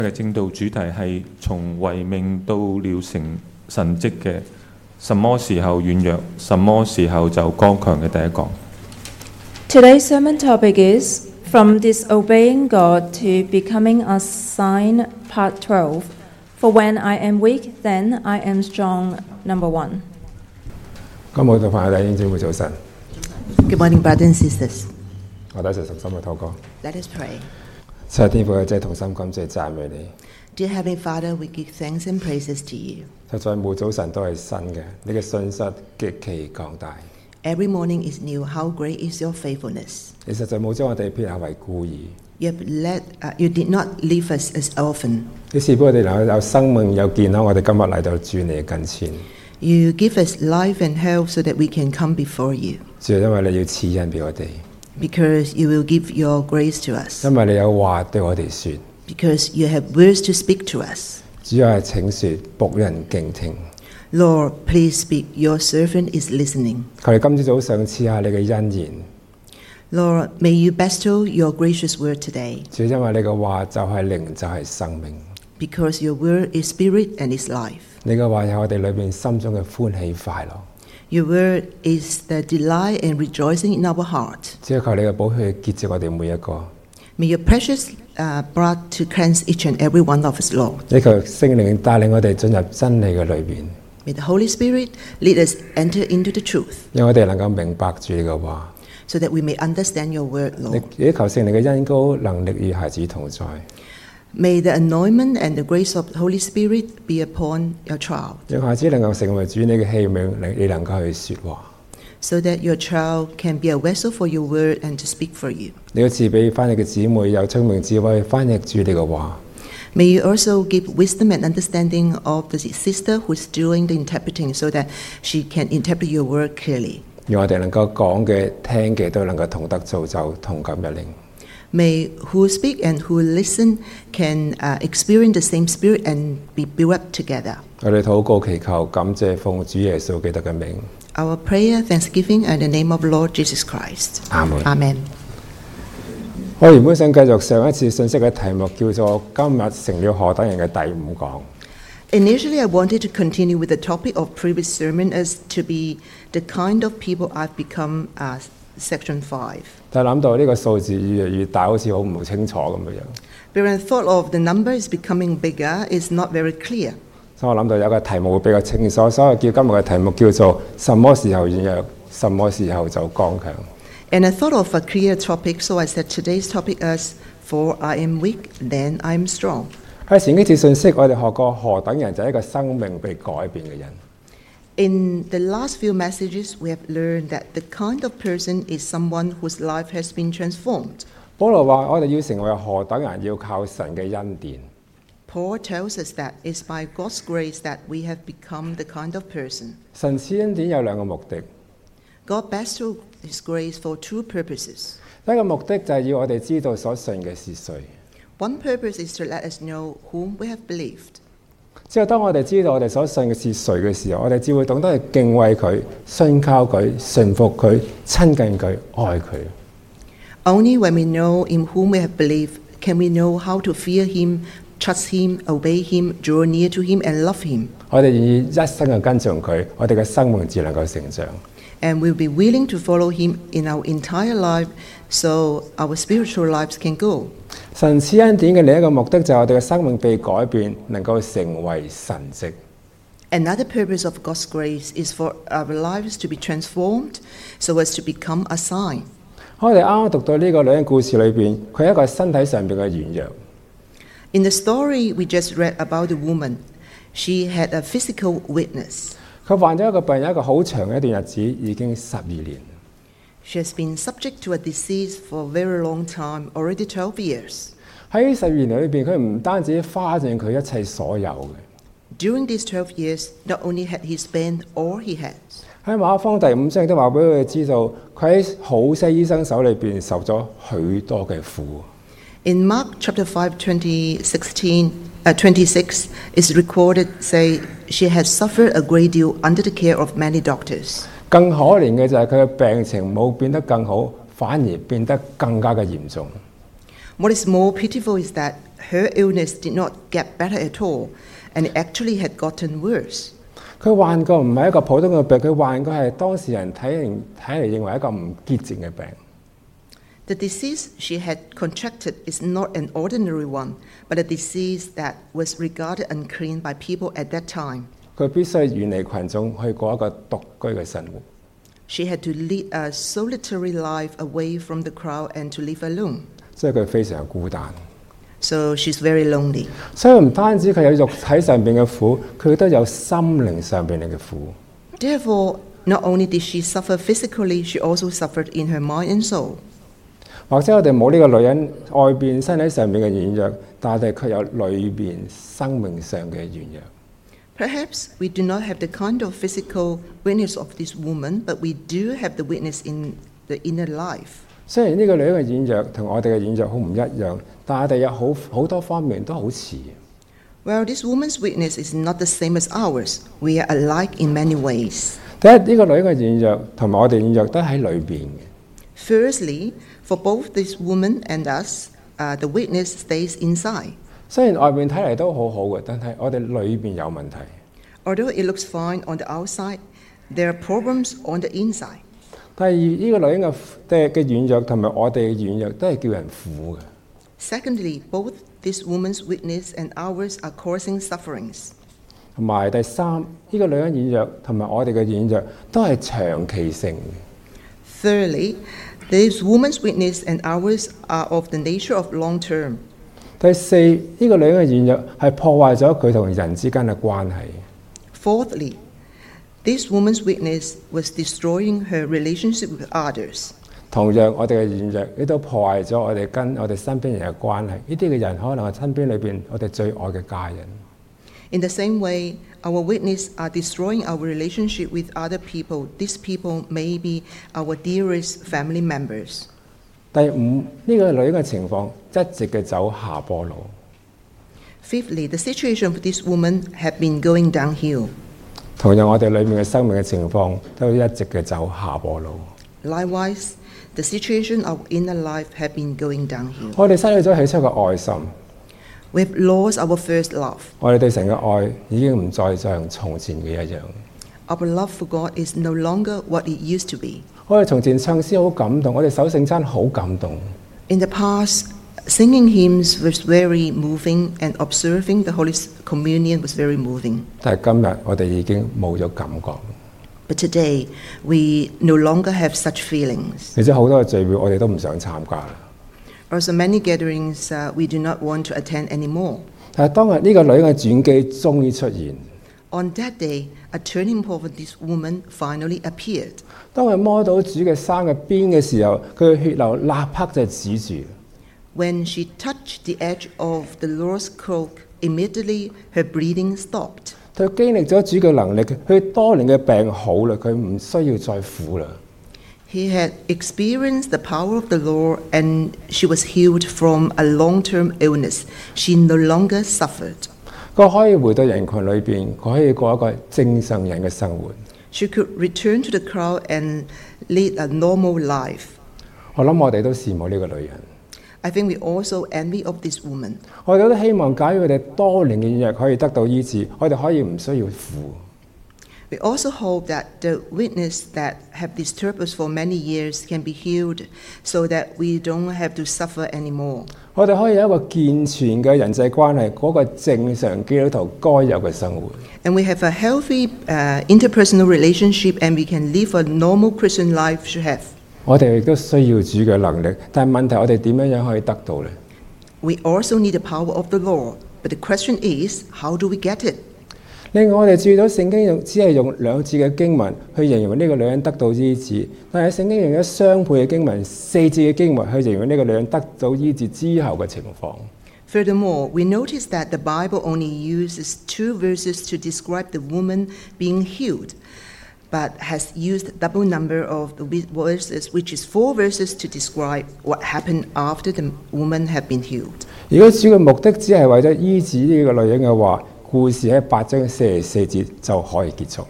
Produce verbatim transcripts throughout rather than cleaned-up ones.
嘅正道主題係從違命到了成神蹟嘅，什麼時候軟弱，什麼時候就剛強嘅第一講。 Today's sermon topic is From Disobeying God to Becoming a Sign, Part twelve. For when I am weak, then I am strong, Number one. 各位慕道朋友弟兄姊妹早晨， Good morning, brothers and sisters. 我哋一齊同心去禱告。 Let us pray. 七日天父嘅真係同心感謝讚美你。 Dear Heavenly Father, we give thanks and praises to you. 實在每早晨都係新嘅，你嘅信實極其強大。 Every morning is new. How great is your faithfulness? 你實在冇將我哋撇下為孤兒， You have let, uh, you did not leave us as orphans. 你賜俾我哋能夠有生命有健康，我哋今日嚟到主你嘅近前。 You give us life and health so that we can come before you. 主，因為你要賜恩俾我哋， Because you will give your grace to us. 因為你有話對我哋説。 Because you have words to speak to us. 主啊，請説，僕人敬聽。 Lord, please speak. Your servant is listening. 求你今朝早上賜下你嘅恩言。 Lord, may you bestow your gracious word today. 主，因為你嘅話就係靈，就係生命。 Because your word is spirit and is life. 你嘅話係我哋裏邊心中嘅歡喜快樂。 Your word is the delight and rejoicing in our heart. 只係求你嘅寶血潔淨我哋每一個。 May your precious uh, blood to cleanse each and every one of us, Lord. 你求聖靈帶領我哋進入真理嘅裏邊， May the Holy Spirit lead us enter into the truth, 讓我哋能夠明白主你嘅話。 so that we may understand your word, 你 Lord. 亦求聖靈嘅恩膏能力與孩子同在， May the anointment and the grace of the Holy Spirit be upon your child, 讓孩子能夠成為主你嘅器皿，你你能夠去說話。 so that your child can be a vessel for your word and to speak for you. 你要賜俾翻譯嘅姊妹有聰明智慧翻譯主你嘅話。 May you also give wisdom and understanding of the sister who is doing the interpreting, so that she can interpret your word clearly. 讓我哋能夠講嘅、聽嘅都能夠同得造就，同感一靈。 May who speak and who listen can uh, experience the same spirit and be built up together. 我哋禱告祈求，感謝奉主耶穌基督嘅名。 Our prayer, thanksgiving, in the name of Lord Jesus Christ. 阿門。 Amen. 我原本想繼續上一次信息嘅題目，叫做今日成了何等人嘅第五講。 Initially, I wanted to continue with the topic of previous sermon as to be the kind of people I've become, uh, section five. 但係諗到呢個數字越嚟越大，好似好唔清楚咁嘅樣。 But when I thought of the number is becoming bigger, it's not very clear. 所以我諗到有個題目會比較清楚，所以叫今日嘅題目叫做什麼時候軟弱，什麼時候就剛強。 And I thought of a clear topic, so I said today's topic is, For I am weak, then I am strong. 喺前幾次信息，我哋學過何等人就係一個生命被改變嘅人。 In the last few messages, we have learned that the kind of person is someone whose life has been transformed. 保羅話：我哋要成為何等人，要靠神嘅恩典。 Paul tells us that it's by God's grace that we have become the kind of person. 神賜恩典有兩個目的， God bestowed His grace for two purposes. 第一個目的就係要我哋知道所信嘅是誰。 One purpose is to let us know whom we have believed. 之後，當我哋知道我哋所信嘅是誰嘅時候，我哋只會懂得去敬畏佢、信靠佢、順服佢、親近佢、愛佢。 Only when we know in whom we have believed can we know how to fear Him, trust Him, obey Him, draw near to Him, and love Him. 我哋願意一生嘅跟從佢，我哋嘅生命自能夠成長。 And we'll be willing to follow Him in our entire life, so our spiritual lives can go. 神賜恩典嘅另一個目的就係我哋嘅生命被改變，能夠成為神蹟。 Another purpose of God's grace is for our lives to be transformed, so as to become a sign. 我哋啱啱讀到呢個女人故事裏邊，佢係一個身體上邊嘅軟弱。 In the story we just read about the woman, she had a physical weakness. 佢患咗一個病，有一個好長嘅一段日子，已經十二年。 She has been subject to a disease for a very long time, already twelve years. 喺十二年裏邊，佢唔單止花盡佢一切所有嘅。 During these twelve years, not only had he spent all he had. 喺馬可福音第五章都話俾佢哋知道，佢喺好些醫生手裏邊受咗許多嘅苦。 In Mark chapter five, twenty, sixteen, uh, twenty-six, is recorded, say, she has suffered a great deal under the care of many doctors. 更可憐嘅就係佢嘅病情冇變得更好，反而變得更加嘅嚴重。 What is more pitiful is that her illness did not get better at all, and it actually had gotten worse. 佢患過唔係一個普通嘅病，佢患過係當事人睇嚟睇嚟認為一個唔潔淨嘅病。 The disease she had contracted is not an ordinary one, but a disease that was regarded unclean by people at that time. 佢必須遠離群眾，去過一個獨居嘅生活。 She had to lead a solitary life away from the crowd and to live alone. 所以佢非常孤單。 So she's very lonely. 所以唔單止佢有肉體上邊嘅苦，佢都有心靈上邊嘅苦。 Therefore, not only did she suffer physically, she also suffered in her mind and soul. 或者我哋冇呢個女人外邊身體上面嘅軟弱，但係佢有裏邊生命上嘅軟弱。 Perhaps we do not have the kind of physical witness of this woman, but we do have the witness in the inner life. 雖然呢個女人嘅軟弱同我哋嘅軟弱好唔一樣，但係我哋有好好多方面都好似。 Well, this woman's witness is not the same as ours. We are alike in many ways. 第一，呢個女人嘅軟弱同埋我哋軟弱都喺裏邊嘅。 Firstly, for both this woman and us, uh, the witness stays inside. 雖然外面睇嚟都好好嘅，但係我哋裏邊有問題。 Although it looks fine on the outside, there are problems on the inside. 第二，呢個女人嘅嘅嘅軟弱同埋我哋嘅軟弱都係叫人苦嘅。 Secondly, both this woman's witness and ours are causing sufferings. 同埋第三，呢個女人軟弱同埋我哋嘅軟弱都係長期性嘅。 Thirdly, this woman's witness and ours are of the nature of long term. 第四，呢個女人嘅軟弱係破壞咗佢同人之間嘅關係。 Fourthly, this woman's witness was destroying her relationship with others. 同樣，我哋嘅軟弱亦都破壞咗我哋跟我哋身邊人嘅關係。呢啲嘅人可能係身邊裏邊我哋最愛嘅家人。 In the same way, our witness are destroying our relationship with other people. These people may be our dearest family members. 第五，呢個女人嘅情況一直嘅走下坡路。 Fifthly, the situation of this woman had been going downhill. 同樣，我哋裏面嘅生命嘅情況都一直嘅走下坡路。 Likewise, the situation of inner life had been going downhill. 我哋失去咗起初嘅愛心， We have lost our first love. 我哋對神嘅愛已經唔再像從前嘅一樣。 Our love for God is no longer what it used to be. 我哋從前唱詩好感動，我哋守聖餐好感動。 In the past, singing hymns was very moving, and observing the Holy Communion was very moving. 但係今日我哋已經冇咗感覺。 But today, we no longer have such feelings. 而且好多嘅聚會我哋都唔想參加啦。 Also, many gatherings uh, we do not want to attend anymore. 但係當日呢個女人嘅轉機終於出現。 On that day, a turning point for this woman finally appeared. 當佢摸到主嘅衫嘅邊嘅時候，佢嘅血流立刻就止住。 When she touched the edge of the Lord's cloak, immediately her breathing stopped. 佢經歷咗主嘅能力，佢多年嘅病好啦，佢唔需要再苦啦。 He had experienced the power of the Lord, and she was healed from a long-term illness. She no longer suffered. 佢可以回到人群裏邊，佢可以過一個正常人嘅生活。 She could return to the crowd and lead a normal life. 我諗我哋都羨慕呢個女人， I think we also envy of this woman. 我哋都希望，假如佢哋多年嘅軟弱可以得到醫治，我哋可以唔需要苦。 We also hope that the witness that have disturbed us for many years can be healed, so that we don't have to suffer anymore. 我哋可以有一個健全嘅人際關係，嗰、個正常基督徒該有嘅生活。 And we have a healthy uh, interpersonal relationship, and we can live a normal Christian life should have. 我哋亦都需要主嘅能力，但係問題我哋點樣樣可以得到呢？ We also need the power of the Lord, but the question is, how do we get it? 另外，我哋注意到聖經用只係用兩字嘅經文去形容呢個女人得到醫治，但係聖經用咗雙倍嘅經文、四字嘅經文去形容呢個女人得到醫治之後嘅情況。 Furthermore, we notice that the Bible only uses two verses to describe the woman being healed, but has used double number of the verses, which is four verses, to describe what happened after the woman had been healed. 如果主嘅目的只係為咗醫治呢個女人嘅話，故事喺八章四十四節就可以結束。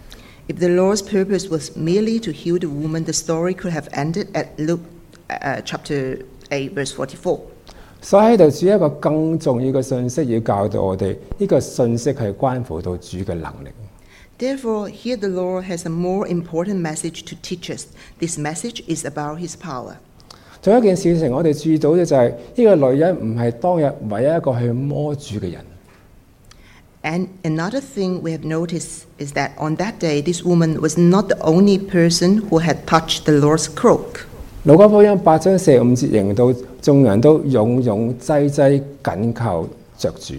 If the Lord's purpose was merely to heal the woman, the story could have ended at Luke uh, chapter eight, verse forty-four. 所以喺度主一個更重要嘅信息要教導我哋，呢、這個信息係關乎到主嘅能力。 Therefore, here the Lord has a more important message to teach us. This message is about His power. 仲有一件事情，我哋注意到嘅就係、是、呢、這個女人唔係當日唯一一個去摸主嘅人。 And another thing we have noticed is that on that day, this woman was not the only person who had touched the Lord's cloak. 路加福音八章四十五節形容到，眾人都擁擁擠擠緊靠着主。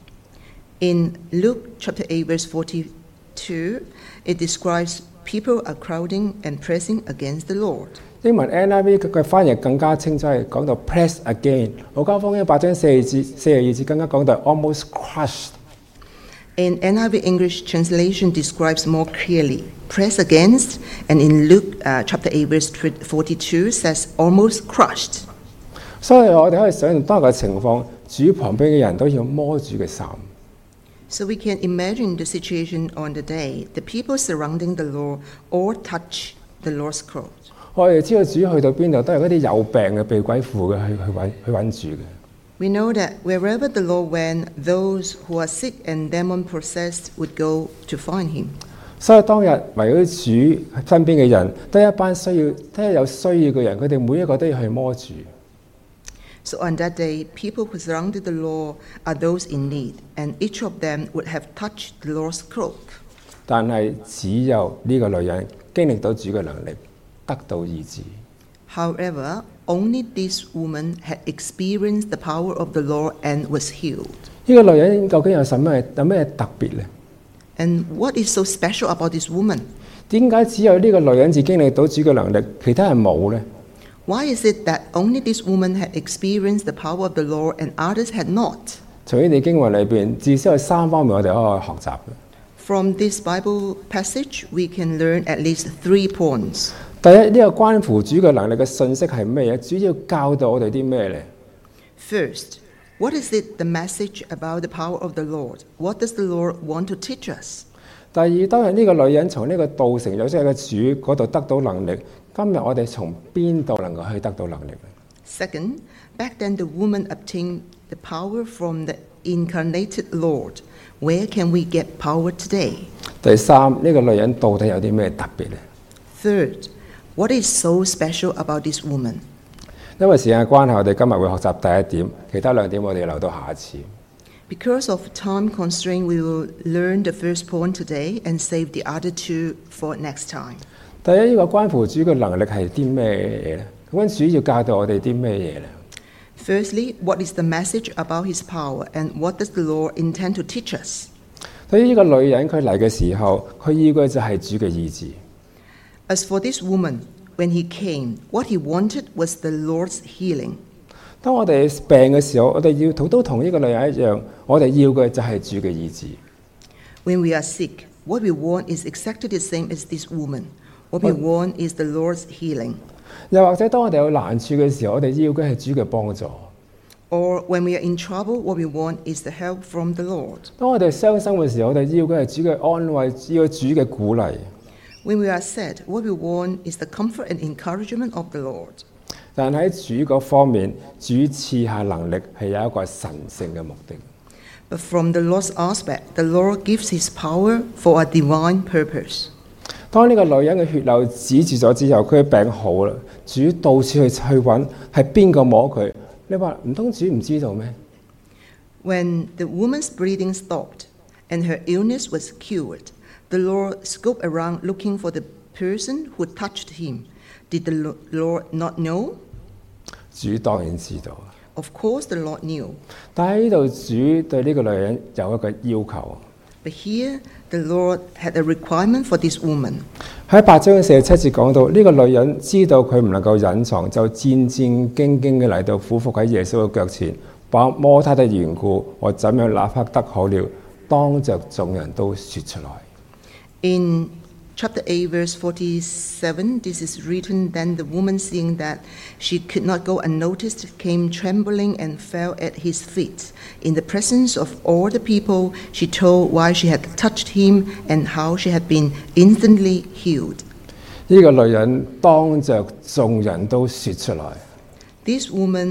In Luke chapter eight, verse forty-two, it describes people are crowding and pressing against the Lord. 英文 N I V 嘅翻譯更加清楚，係講到 press again。路加福音八章四十節四十二節更加講到 almost crushed。 In N I V English translation describes more clearly, press against, and in Luke uh, chapter eight, verse forty-two says almost crushed. 所以我哋可以想象當日嘅情況，主旁邊嘅人都要摸主嘅衫。 So we can imagine the situation on the day. The people surrounding the Lord all touch the Lord's cloak. 我哋知道主去到邊度，都係嗰啲有病嘅、被鬼附嘅去去揾去揾主嘅。 We know that wherever the Lord went, those who are sick and demon-possessed would go to find Him. 所以當日圍繞主身邊嘅人，都係一班需要、都係有需要嘅人，佢哋每一個都要去摸主。 So on that day, people who surrounded the Lord are those in need, and each of them would have touched the Lord's cloak. 但係只有呢個女人經歷到主嘅能力，得到醫治。 However, only this woman had experienced the power of the Lord and was healed. 呢個女人究竟有什麼有咩特別呢？ And what is so special about this woman? 點解只有呢個女人至經歷到主嘅能力，其他人冇呢？ Why is it that only this woman had experienced the power of the Lord and others had not? 從呢啲經文裏邊，至少有三方面我哋可以學習嘅。 From this Bible passage, we can learn at least three points. 第一，呢、這個關乎主嘅能力嘅信息係咩嘢？主要教導我哋啲咩呢？ First, what is it the message about the power of the Lord? What does the Lord want to teach us? 第二，當日呢個女人從呢個道成肉身嘅主嗰度得到能力，今日我哋從邊度能夠去得到能力呢？ Second, back then the woman obtained the power from the incarnated Lord. Where can we get power today? 第三，呢、這個女人到底有啲咩特別呢？ Third, what is so special about this woman? 因為時間關係，我哋今日會學習第一點，其他兩點我哋留到下一次。 Because of time constraint, we will learn the first point today and save the other two for next time. 第一，呢個關乎主嘅能力係啲咩嘢呢？咁樣主要教導我哋啲咩嘢呢？ Firstly, what is the message about His power, and what does the Lord intend to teach us? 對於呢個女人佢嚟嘅時候，佢要嘅就係主嘅醫治。 As for this woman, when he came, what he wanted was the Lord's healing. 當我哋病嘅時候，我哋要都同呢個女人一樣，我哋要嘅就係主嘅醫治。 When we are sick, what we want is exactly the same as this woman. What we want is the Lord's healing. 又或者當我哋有難處嘅時候，我哋要嘅係主嘅幫助。 Or when we are in trouble, what we want is the help from the Lord. 當我哋傷心嘅時候，我哋要嘅係主嘅安慰，要主嘅鼓勵。 When we are sad, what we want is the comfort and encouragement of the Lord. 但喺主嗰方面，主賜下能力係有一個神聖嘅目的。 But from the Lord's aspect, the Lord gives His power for a divine purpose. 當呢個女人嘅血流止住咗之後，佢嘅病好啦。主到處去去揾，係邊個摸佢？你話唔通主唔知道咩？ When the woman's breathing stopped and her illness was cured, the Lord scoped around looking for the person who touched him. Did the Lord not know? 主當然知道。 Of course the Lord knew. 但喺呢度，主對呢個女人有一個要求。 But here the Lord had a requirement for this woman. 喺八章四十七節講到，呢、這個女人知道佢唔能夠隱藏，就戰戰兢兢嘅嚟到俯伏喺耶穌嘅腳前，把摸他的緣故，我怎樣立刻得好了，當着眾人都說出來。 In chapter eight, verse forty-seven, this is written, Then the woman, seeing that she could not go unnoticed, came trembling and fell at his feet. In the presence of all the people, she told why she had touched him and how she had been instantly healed. 呢個女人當着眾人都說出來。 This woman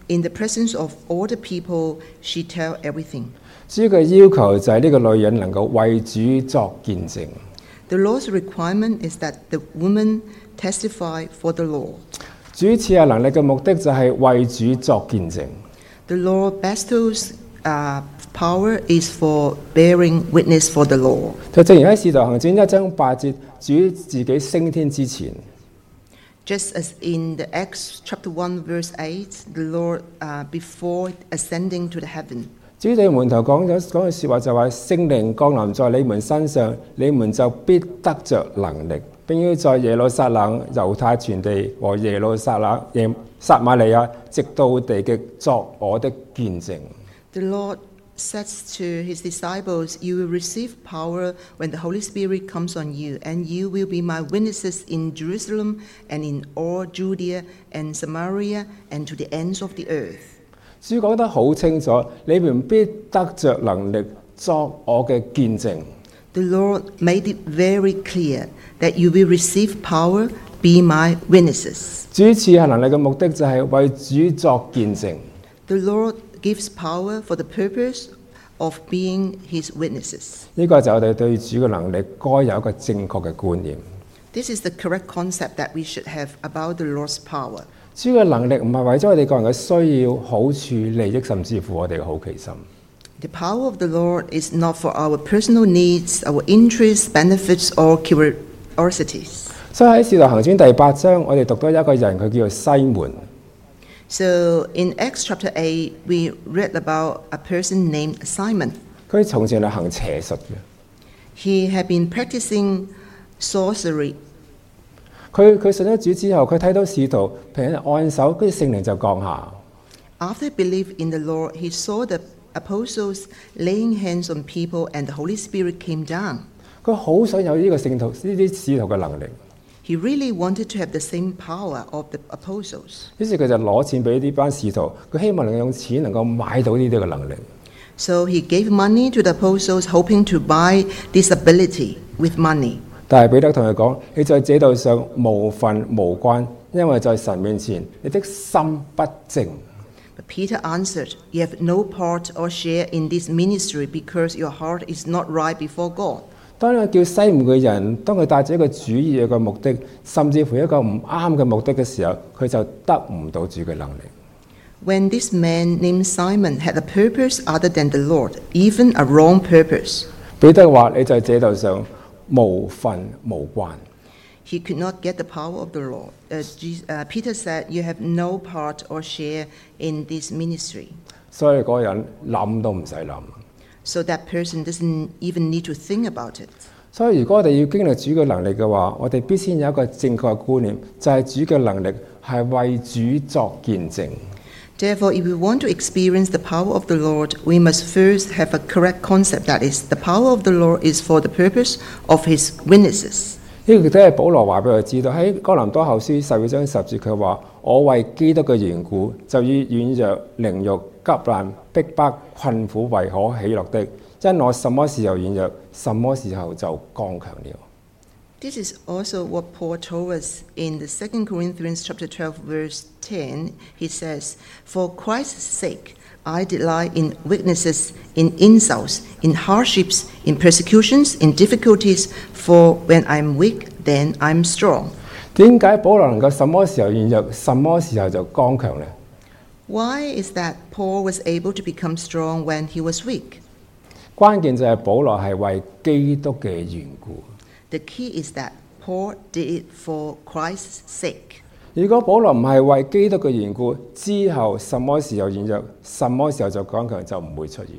In the presence of all the people, she tell everything. 主嘅要求就係呢個女人能夠為主作見證。 The Lord's requirement is that the woman testify for the Lord. 主賜下能力嘅目的就係為主作見證。 The Lord bestows uh, power is for bearing witness for the Lord. 就正如喺《使徒行傳》一章八節，主自己升天之前， Just as in the Acts chapter one verse eight, the Lord uh, before ascending to the heaven, 主對門徒講咗講句説話就話：聖靈降臨在你們身上，你們就必得着能力，並要在耶路撒冷、猶太全地和耶路撒冷、耶撒瑪利亞，直到地極作我的見證。 the Lord says to his disciples, "You will receive power when the Holy Spirit comes on you, and you will be my witnesses in Jerusalem and in all Judea and Samaria and to the ends of the earth." 主講得好清楚，你們必得着能力作我嘅見證。 The Lord made it very clear that you will receive power, be my witnesses. 主賜下能力嘅目的就係為主作見證。 The Lord gives power for the purpose of being his witnesses. 呢個就係我哋對主嘅能力該有一個正確嘅觀念。 This is the correct concept that we should have about the Lord's power. 主嘅能力唔係為咗我哋個人嘅需要、好處、利益，甚至乎我哋嘅好奇心。 The power of the Lord is not for our personal needs, our interests, benefits, or curiosities. 所以喺《使徒行傳》第八章，我哋讀到一個人，佢叫做西門。 So in Acts chapter eight, we read about a person named Simon. 佢從前係行邪術嘅， He had been practicing sorcery. 佢佢信咗主之後，佢睇到使徒平日按手，跟住聖靈就降下。 After he believed in the Lord, he saw the apostles laying hands on people and the Holy Spirit came down. 佢好想有呢個聖徒呢啲使徒嘅能力， He really wanted to have the same power of the apostles. 於是佢就攞錢俾呢班使徒，佢希望能夠用錢能夠買到呢啲嘅能力。 So he gave money to the apostles, hoping to buy this ability with money. 但係彼得同佢講：你在這道上無份無關，因為在神面前你的心不正。 But Peter answered, "You have no part or share in this ministry because your heart is not right before God." 當佢叫西門嘅人，當佢帶住一個主意嘅目的，甚至乎一個唔啱嘅目的嘅時候，佢就得唔到主嘅能力。 When this man named Simon had a purpose other than the Lord, even a wrong purpose, 彼得話：你在這道上無份無關。 he could not get the power of the Lord. Uh, Jesus, uh, Peter said, "You have no part or share in this ministry." 所以嗰個人諗都唔使諗。 So that person doesn't even need to think about it. 所以如果我哋要經歷主嘅能力嘅話，我哋必先有一個正確嘅觀念，就係、是、主嘅能力係為主作見證。 Therefore, if we want to experience the power of the Lord, we must first have a correct concept. That is, the power of the Lord is for the purpose of His witnesses. 呢個亦都係保羅話俾我知道喺哥林多後書十二章十節，佢話：我為基督嘅緣故，就以軟弱、凌辱、急難、逼迫、困苦為可喜樂的，因我什麼時候軟弱，什麼時候就剛強了。 This is also what Paul told us in the Second Corinthians chapter twelve, verse ten. He says, "For Christ's sake, I delight in weaknesses, in insults, in hardships, in persecutions, in difficulties. For when I'm weak, then I'm strong." 點解保羅能夠什麼時候軟弱，什麼時候就剛強呢？ Why is that Paul was able to become strong when he was weak? 關鍵就係保羅係為基督嘅緣故。 The key is that Paul did it for Christ's sake. 如果保羅唔係為基督嘅緣故，之後什麼時候軟弱，什麼時候就剛強就唔會出現。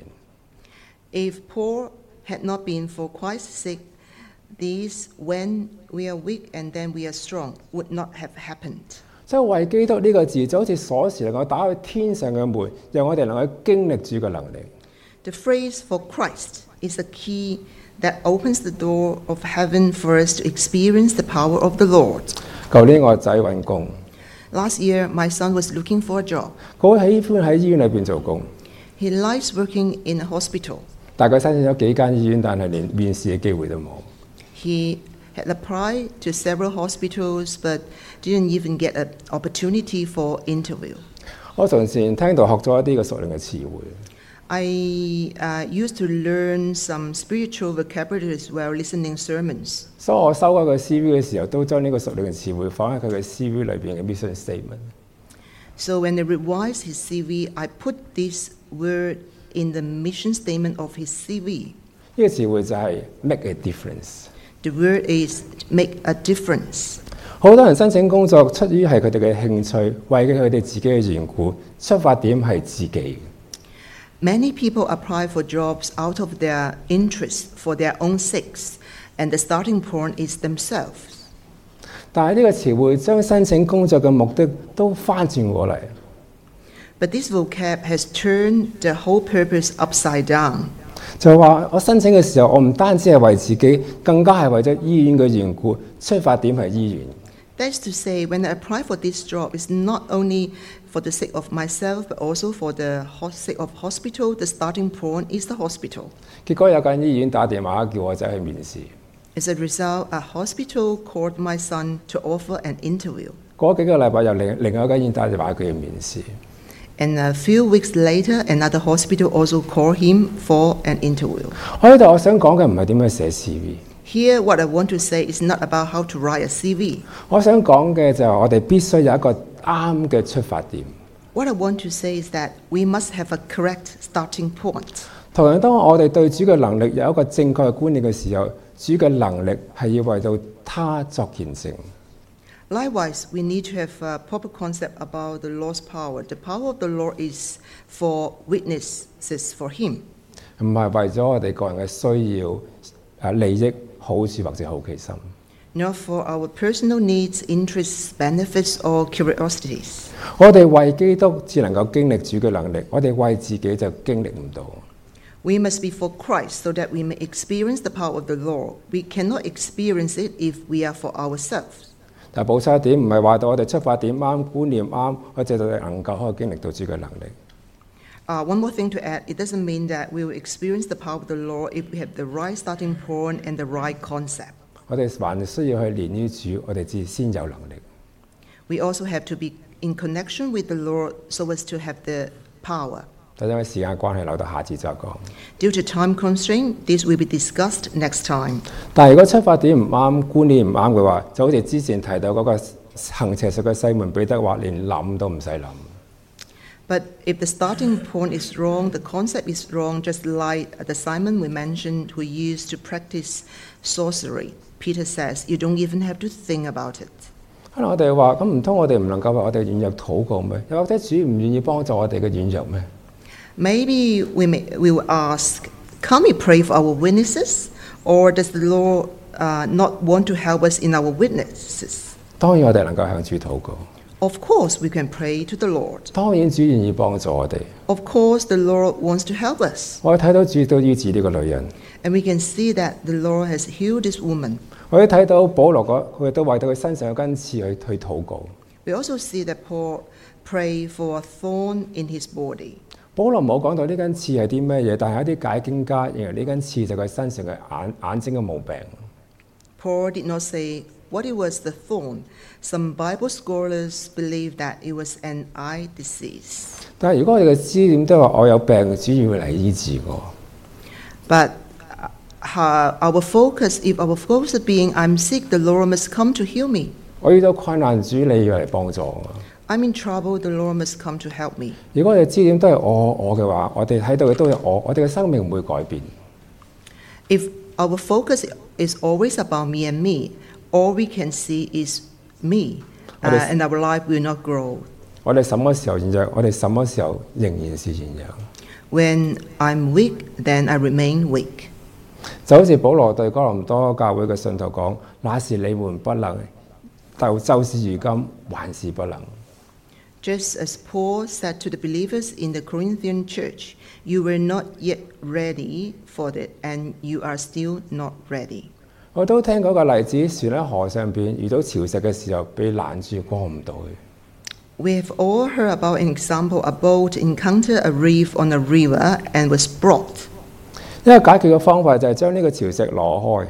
If Paul had not been for Christ's sake, these when we are weak and then we are strong would not have happened. 所以為基督呢個字就好似鎖匙能夠打開天上嘅門，讓我哋能夠經歷主嘅能力。 The phrase for Christ is a key that opens the door of heaven for us to experience the power of the Lord. 舊年我仔揾工， Last year, my son was looking for a job. 佢喜歡喺醫院裏邊做工， He likes working in a hospital. 大概申請咗幾間醫院，但係連面試嘅機會都冇。 He had applied to several hospitals but didn't even get an opportunity for interview. 我從前聽到學咗一啲嘅屬靈嘅詞彙， I uh, used to learn some spiritual vocabularies while listening sermons. 所以我修改個 C V 嘅時候，都將呢個屬靈嘅詞彙放喺佢嘅 C V 裏邊嘅 mission statement。 So when I revised his C V, I put this word in the mission statement of his C V. 呢個詞彙就係 make a difference。 The word is make a difference. 好多人申請工作出於係佢哋嘅興趣，為咗佢哋自己嘅緣故，出發點係自己。 Many people apply for jobs out of their interest for their own sakes, and the starting point is themselves. 但係呢個詞彙將申請工作嘅目的都翻轉過嚟。 But this vocab has turned the whole purpose upside down. 就係話我申請嘅時候，我唔單止係為自己，更加係為咗醫院嘅緣故，出發點係醫院。 That's to say, when I apply for this job, it's not only for the sake of myself, but also for the hos- sake of hospital. The starting point is the hospital. 結果有間醫院打電話叫我走去面試， As a result, a hospital called my son to offer an interview. 嗰幾個禮拜又另另外一間醫院打電話佢要面試。 And a few weeks later, another hospital also called him for an interview. 我呢度我想講嘅唔係點樣寫 C V， Here, what I want to say is not about how to write a C V. 我想講嘅就係我哋必須有一個啱嘅出發點。 What I want to say is that we must have a correct starting point. 同樣，當我哋對主嘅能力有一個正確嘅觀念嘅時候，主嘅能力係要為到他作見證。 Likewise, we need to have a proper concept about the Lord's power. The power of the Lord is for witnesses for Him, 唔係為咗我哋個人嘅需要、啊利益、好處或者好奇心。 not for our personal needs, interests, benefits, or curiosities. 我哋為基督只能夠經歷主嘅能力，我哋為自己就經歷唔到。 We must be for Christ so that we may experience the power of the Lord. We cannot experience it if we are for ourselves. 但係補充一點，唔係話到我哋出發點啱、觀念啱，我哋就能夠可以經歷到主嘅能力。 Uh, one more thing to add, it doesn't mean that we will experience the power of the Lord if we have the right starting point and the right concept. 我哋還需要去連於主，我哋至先有能力。 We also have to be in connection with the Lord so as to have the power. 但因為時間關係，留到下次再講。 Due to time constraint, this will be discussed next time. 但係如果出發點唔啱、觀念唔啱嘅話，就好似之前提到嗰個行邪術嘅西門彼得話，連諗都唔使諗。 But if the starting point is wrong, the concept is wrong, just like the Simon we mentioned who used to practice sorcery. Peter says, you don't even have to think about it. 可能我哋話咁唔通我哋唔能夠為我哋軟弱禱告咩？又或者主唔願意幫助我哋嘅軟弱咩？ Maybe we, may, we will ask, can we pray for our witnesses? Or does the Lord uh, not want to help us in our witnesses? 當然我哋能夠向主禱告， Of course, we can pray to the Lord. 當然主願意幫助我哋。 Of course, the Lord wants to help us. 我哋睇到主都醫治呢個女人， And we can see that the Lord has healed this woman. 我哋睇到保羅嗰佢都為到佢身上有根刺去去禱告。 We also see that Paul prayed for a thorn in his body. 保羅冇講到呢根刺係啲咩嘢，但係一啲解經家認為呢根刺就係佢身上嘅眼眼睛嘅毛病。 Paul did not say what it was the thorn. Some Bible scholars believe that it was an eye disease. 但係如果我哋嘅資料都話我有病，主要嚟醫治我。 But uh, our focus, if our focus being I'm sick, the Lord must come to heal me. 我遇到困難，主你要嚟幫助我。 I'm in trouble, the Lord must come to help me. 如果我哋資點都係我我嘅話，我哋睇到嘅都係我，我哋嘅生命唔會改變。 If our focus is always about me and me, all we can see is me, uh, and our life will not grow. 我哋什麼時候軟弱，我哋什麼時候仍然是軟弱。 When I'm weak, then I remain weak. 就好似保羅對哥林多教會嘅信徒講：那時你們不能，就就是如今還是不能。 Just as Paul said to the believers in the Corinthian church, you were not yet ready for it, and you are still not ready. 我都聽過個例子，船喺河上邊遇到潮汐嘅時候，被攔住過唔到去。 We have all heard about an example: a boat encountered a reef on a river and was brought, 一個解決嘅方法就係將呢個潮汐攞開，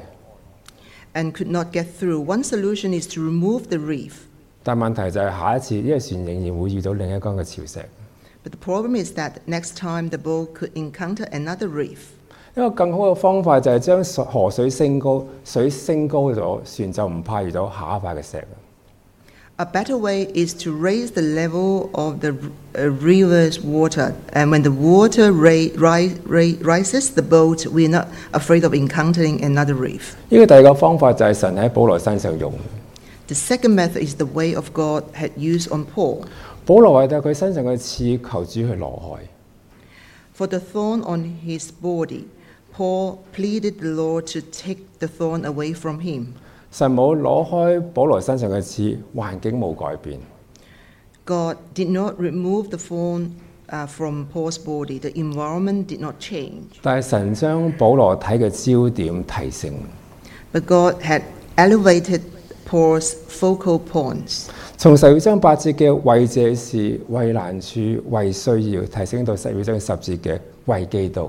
and could not get through. One solution is to remove the reef. 但問題就係下一次呢個船仍然會遇到另一間嘅潮汐。 But the problem is that next time the boat could encounter another reef. 一個更好嘅方法就係將水河水升高，水升高咗，船就唔怕遇到下一塊嘅石。 A better way is to raise the level of the uh, river's water, and when the water ra- ri- ri- rises, the boat we're not afraid of encountering another reef. 呢個第二個方法就係神喺保羅身上用。 The second method is the way of God had used on Paul. 保羅為到佢身上嘅刺，求主去挪開。 For the thorn on his body, Paul pleaded the Lord to take the thorn away from him. 神冇攞開保羅身上嘅刺，環境冇改變。 God did not remove the thorn uh, from Paul's body. The environment did not change. 但係神將保羅睇嘅焦點提升。 But God had elevated Paul's focal points. 從十二章八節嘅為這事、為難處、為需要，提升到十二章十節嘅為基督。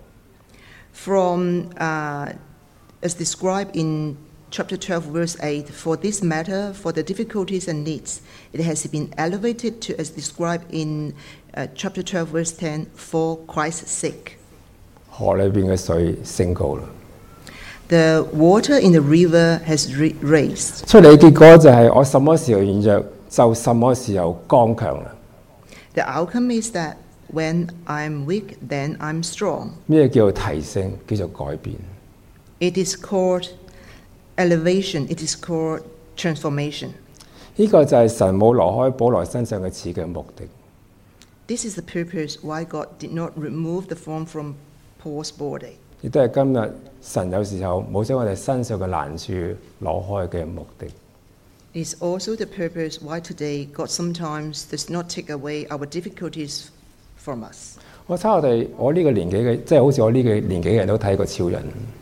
From, uh, as described in chapter twelve, verse eight, for this matter, for the difficulties and needs, it has been elevated to, as described in uh, chapter twelve, verse ten, for Christ's sake. 河裏邊嘅水升高啦， The water in the river has re- raised. 出嚟嘅結果就係我什麼時候軟弱，就什麼時候剛強啦。 The outcome is that when I'm weak, then I'm strong. 咩叫做提升？叫做改變。 It is called elevation. It is called transformation. 呢個就係神冇挪開保羅身上嘅刺嘅目的。 This is the purpose why God did not remove the thorn from Paul's body. 亦都係今日神有時候冇將我哋身上嘅難處攞開嘅目的。 It is also the purpose why today God sometimes does not take away our difficulties from us. 我猜我哋我呢個年紀嘅，即係好似我呢個年紀嘅人都睇過超人。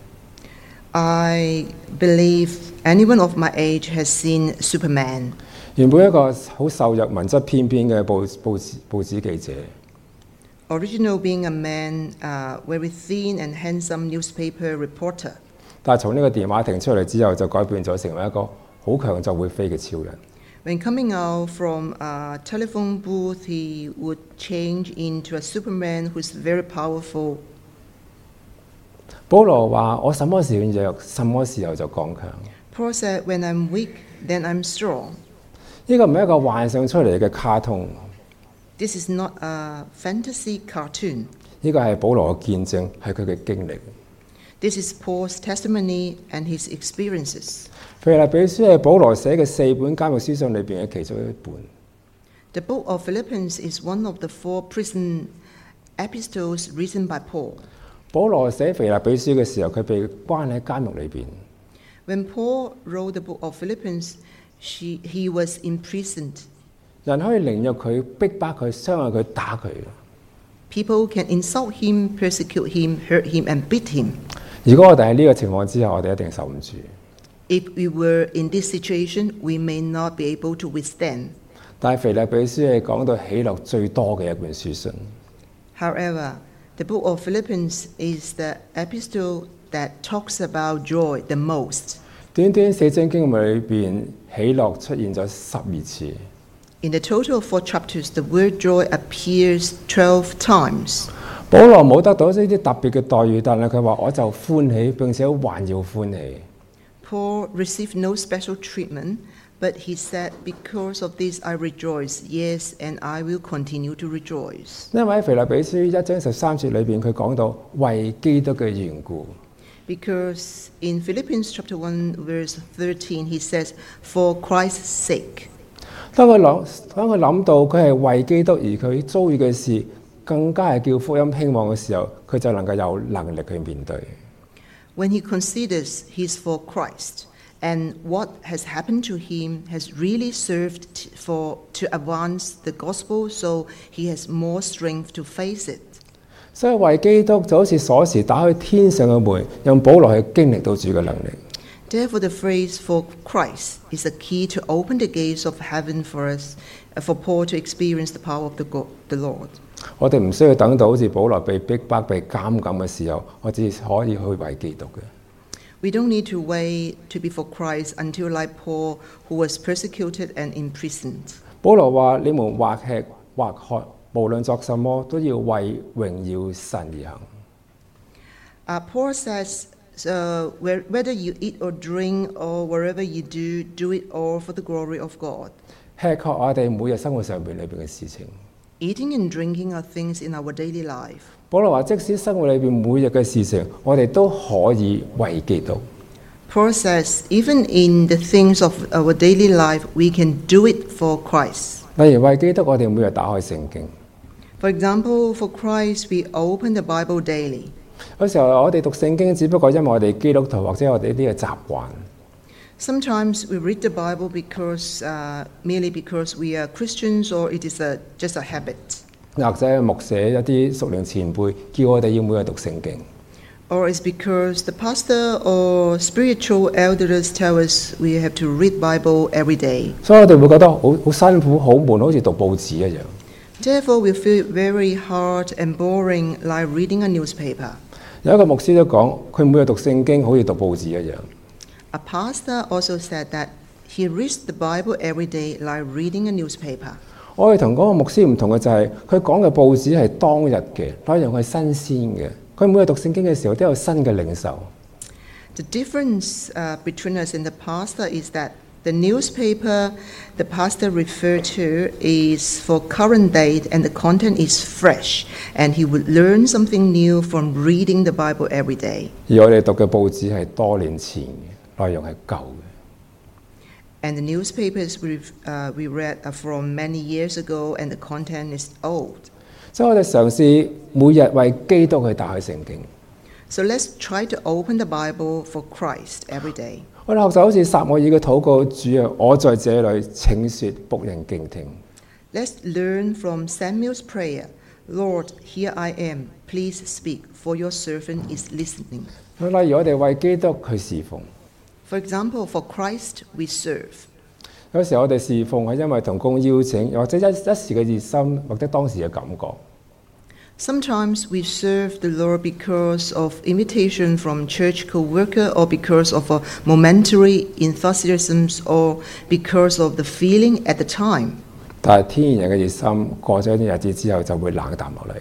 I believe anyone of my age has seen Superman. 原本一個好瘦弱、文質翩翩嘅報報紙報紙記者， Original being a man, uh, very thin and handsome newspaper reporter. 但係從呢個電話亭出嚟之後，就改變咗成為一個好強就會飛嘅超人。 When coming out from a telephone booth, he would change into a Superman who's very powerful. 保羅話：我什麼時候軟弱，什麼時候就剛強。 Paul said, when I'm weak, then I'm strong. 呢個唔係一個幻想出嚟嘅卡通， This is not a fantasy cartoon. 呢個係保羅嘅見證，係佢嘅經歷。 This is Paul's testimony and his experiences. 腓立比書係保羅寫嘅四本監獄書信裏邊嘅其中一本。 The book of Philippians is one of the four prison epistles written by Paul. 保羅寫腓立比書嘅時候，佢被關喺監獄裏邊。 When Paul wrote the book of Philippians, she, he was imprisoned. 人可以凌辱佢、逼迫佢、傷害佢、打佢。 People can insult him, persecute him, hurt him, and beat him. 如果我哋喺呢個情況之下，我哋一定受唔住。 If we were in this situation, we may not be able to withstand. 但係腓立比書係講到喜樂最多嘅一本書信。 However, the book of Philippians is the epistle that talks about joy the most. 短短四章經文裏邊，喜樂出現咗十二次。 In the total of four chapters, the word joy appears twelve times. 保羅冇得到呢啲特別嘅待遇，但係佢話我就歡喜，並且還要歡喜。 Paul received no special treatment, but he said, because of this I rejoice, yes, and I will continue to rejoice. 因為喺腓立比書一章十三節裏邊，佢講到為基督嘅緣故。 Because in Philippians chapter one, verse thirteen, he says, for Christ's sake. 當佢諗，當佢諗到佢係為基督而佢遭遇嘅事，更加係叫福音興旺嘅時候，佢就能夠有能力去面對。 When he considers he's for Christ, and what has happened to him has really served t- for to advance the gospel, so he has more strength to face it. 所以為基督就好似鎖匙打開天上嘅門，讓保羅去經歷到主嘅能力。 Therefore, the phrase for Christ is a key to open the gates of heaven for us, uh, for Paul to experience the power of the, God, the Lord. 我哋唔需要等到好似保羅被逼迫、被監禁嘅時候，我只可以去為基督嘅。 We don't need to wait to be for Christ until, like Paul, who was persecuted and imprisoned. 保羅話：你們或吃或喝無論作什麼，都要為榮耀神而行。 Uh, Paul says, so where, whether you eat or drink or wherever you do, do it all for the glory of God. 吃確我哋每日生活上邊裏邊嘅事情。 Eating and drinking are things in our daily life. 保羅話：即使生活裏邊每日嘅事情，我哋都可以為基督。 Paul says, even in the things of our daily life, we can do it for Christ. 例如為基督，我哋每日打開聖經。 For example, for Christ, we open the Bible daily. 有時候我哋讀聖經，只不過因為我哋基督徒或者我哋呢啲嘅習慣。 Sometimes we read the Bible because uh, merely because we are Christians, or it is a, just a habit. 或者牧者一啲屬靈前輩叫我哋要每日讀聖經。 Or it's because the pastor or spiritual elders tell us we have to read Bible every day. 所以我哋會覺得好好辛苦、好悶，好似讀報紙一樣。 Therefore, we feel very hard and boring, like reading a newspaper. 有一個牧師都講，佢每日讀聖經好似讀報紙一樣。 A pastor also said that he reads the Bible every day, like reading a newspaper. 我哋同嗰個牧師唔同嘅就係，佢講嘅報紙係當日嘅，內容係新鮮嘅。佢每日讀聖經嘅時候都有新嘅領受。 The difference uh, between us and the pastor is that the newspaper the pastor referred to is for current date and the content is fresh, and he would learn something new from reading the Bible every day. 而我哋讀嘅報紙係多年前嘅，內容係舊嘅。 And the newspapers we've, uh, we read are from many years ago, and the content is old. 所以我哋嘗試每日為基督去打開聖經。 So let's try to open the Bible for Christ every day. 我哋學習好似撒母耳嘅禱告，主啊，我在這裏，請說，僕人敬聽。 Let's learn from Samuel's prayer. Lord, here I am. Please speak, for your servant is listening. 例如我哋為基督去侍奉， For example, for Christ we serve. 有時候我哋侍奉係因為同工邀請，又或者一一時嘅熱心，或者當時嘅感覺。 Sometimes we serve the Lord because of invitation from church co-worker, or because of a momentary enthusiasm, or because of the feeling at the time. 但係天然人嘅熱心過咗一啲日子之後就會冷淡落嚟。